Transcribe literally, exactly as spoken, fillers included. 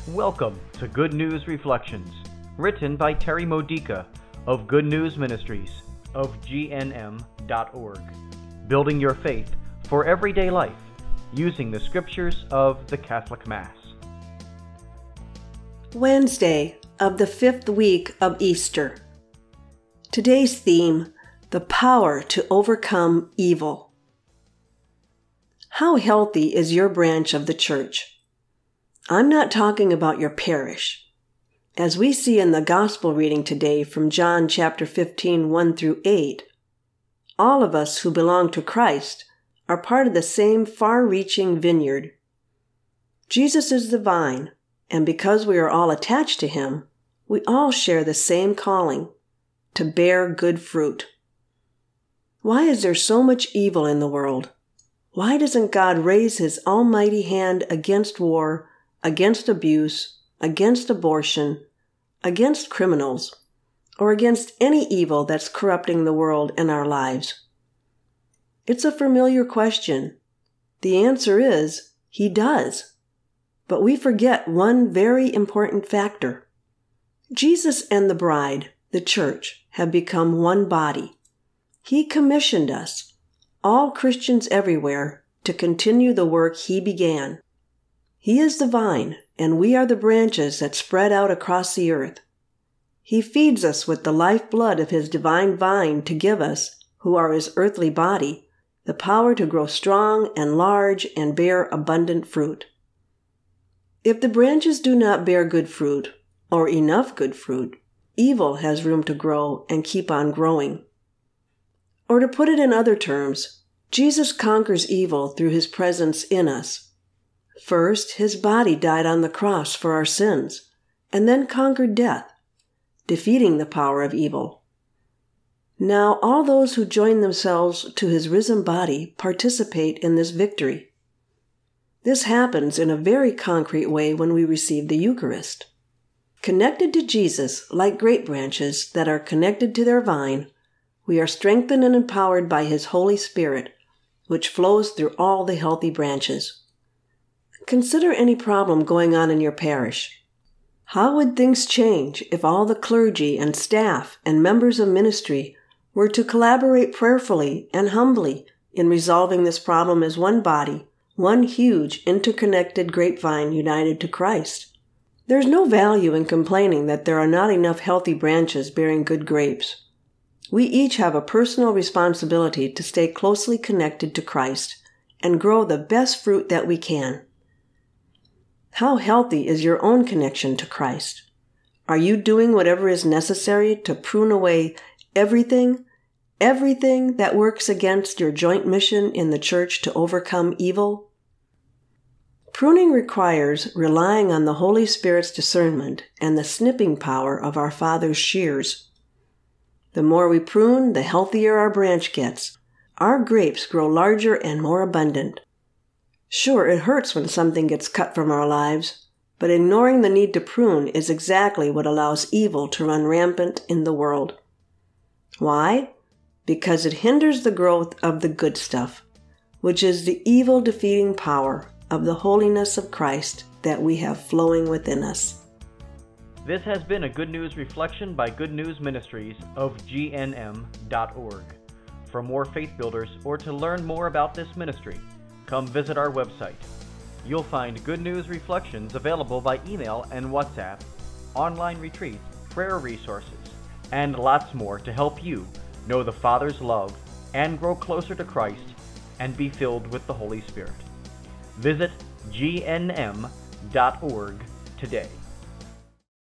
Welcome to Good News Reflections, written by Terry Modica of Good News Ministries of G N M dot org, building your faith for everyday life using the scriptures of the Catholic Mass. Wednesday of the fifth week of Easter. Today's theme, the power to overcome evil. How healthy is your branch of the church? I'm not talking about your parish. As we see in the gospel reading today from John chapter fifteen, one through eight, all of us who belong to Christ are part of the same far-reaching vineyard. Jesus is the vine, and because we are all attached to him, we all share the same calling, to bear good fruit. Why is there so much evil in the world? Why doesn't God raise his almighty hand against war, against abuse, against abortion, against criminals, or against any evil that's corrupting the world and our lives? It's a familiar question. The answer is, he does. But we forget one very important factor. Jesus and the bride, the church, have become one body. He commissioned us, all Christians everywhere, to continue the work he began. He is the vine, and we are the branches that spread out across the earth. He feeds us with the lifeblood of his divine vine to give us, who are his earthly body, the power to grow strong and large and bear abundant fruit. If the branches do not bear good fruit, or enough good fruit, evil has room to grow and keep on growing. Or to put it in other terms, Jesus conquers evil through his presence in us. First, his body died on the cross for our sins, and then conquered death, defeating the power of evil. Now all those who join themselves to his risen body participate in this victory. This happens in a very concrete way when we receive the Eucharist. Connected to Jesus, like grape branches that are connected to their vine, we are strengthened and empowered by his Holy Spirit, which flows through all the healthy branches. Consider any problem going on in your parish. How would things change if all the clergy and staff and members of ministry were to collaborate prayerfully and humbly in resolving this problem as one body, one huge interconnected grapevine united to Christ? There's no value in complaining that there are not enough healthy branches bearing good grapes. We each have a personal responsibility to stay closely connected to Christ and grow the best fruit that we can. How healthy is your own connection to Christ? Are you doing whatever is necessary to prune away everything, everything that works against your joint mission in the church to overcome evil? Pruning requires relying on the Holy Spirit's discernment and the snipping power of our Father's shears. The more we prune, the healthier our branch gets. Our grapes grow larger and more abundant. Sure, it hurts when something gets cut from our lives, but ignoring the need to prune is exactly what allows evil to run rampant in the world. Why? Because it hinders the growth of the good stuff, which is the evil-defeating power of the holiness of Christ that we have flowing within us. This has been a Good News Reflection by Good News Ministries of G N M dot org. For more faith builders or to learn more about this ministry, come visit our website. You'll find Good News Reflections available by email and WhatsApp, online retreats, prayer resources, and lots more to help you know the Father's love and grow closer to Christ and be filled with the Holy Spirit. Visit G N M dot org today.